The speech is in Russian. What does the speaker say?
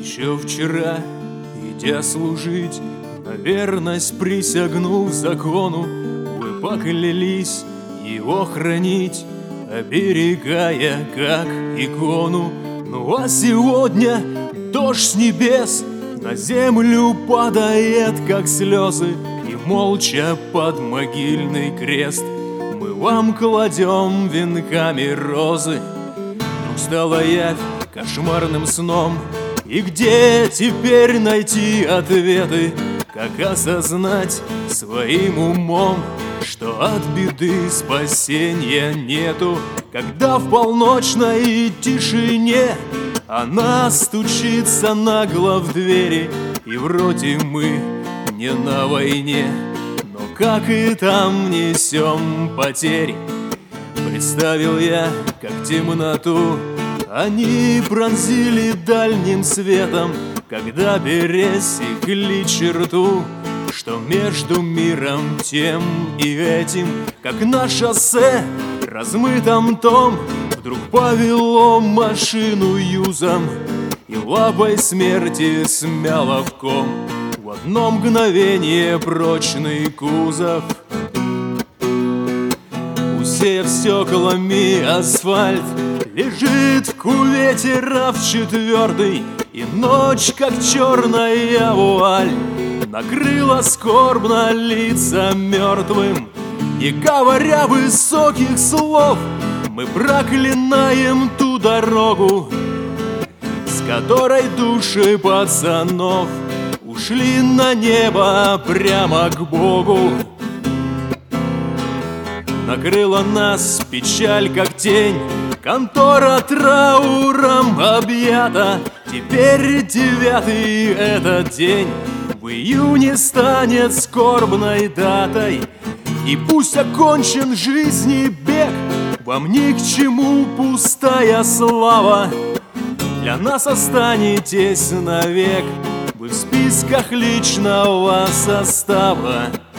Еще вчера, идя служить, на верность присягнув закону, вы поклялись его хранить, оберегая как икону. Ну а сегодня дождь с небес на землю падает, как слезы, и молча под могильный крест мы вам кладем венками розы. Вдруг стала явь кошмарным сном, и где теперь найти ответы? Как осознать своим умом, что от беды спасения нету? Когда в полночной тишине она стучится нагло в двери, и вроде мы не на войне, но как и там несем потери. Представил я, как темноту они пронзили дальним светом, когда пересекли черту, что между миром тем и этим, как на шоссе размытом том, вдруг повело машину юзом и лапой смерти смяло в ком. В одно мгновение прочный кузов, усеяв стеклами асфальт, лежит в кювете RAV4, и ночь, как черная вуаль, накрыла скорбно лица мертвым. Не говоря высоких слов, мы проклинаем ту дорогу, с которой души пацанов ушли на небо прямо к Богу. Накрыла нас печаль, как тень, контора трауром объята. Теперь 9-й этот день в июне станет скорбной датой. И пусть окончен жизни бег, вам ни к чему пустая слава. Для нас останетесь навек вы в списках личного состава.